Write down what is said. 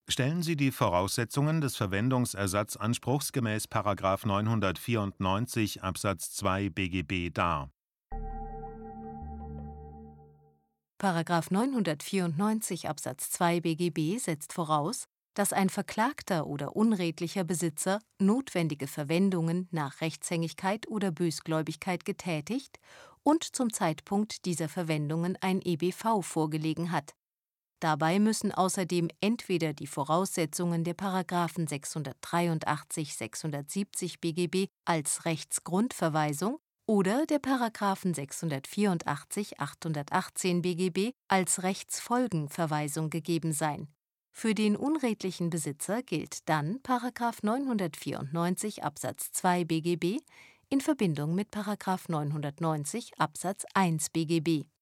Stellen Sie die Voraussetzungen des Verwendungsersatzanspruchs gemäß § 994 Absatz 2 BGB dar. § 994 Absatz 2 BGB setzt voraus, dass ein verklagter oder unredlicher Besitzer notwendige Verwendungen nach Rechtshängigkeit oder Bösgläubigkeit getätigt und zum Zeitpunkt dieser Verwendungen ein EBV vorgelegen hat. Dabei müssen außerdem entweder die Voraussetzungen der § 683, 670 BGB als Rechtsgrundverweisung oder der § 684, 818 BGB als Rechtsfolgenverweisung gegeben sein. Für den unredlichen Besitzer gilt dann § 994 Absatz 2 BGB in Verbindung mit § 990 Absatz 1 BGB.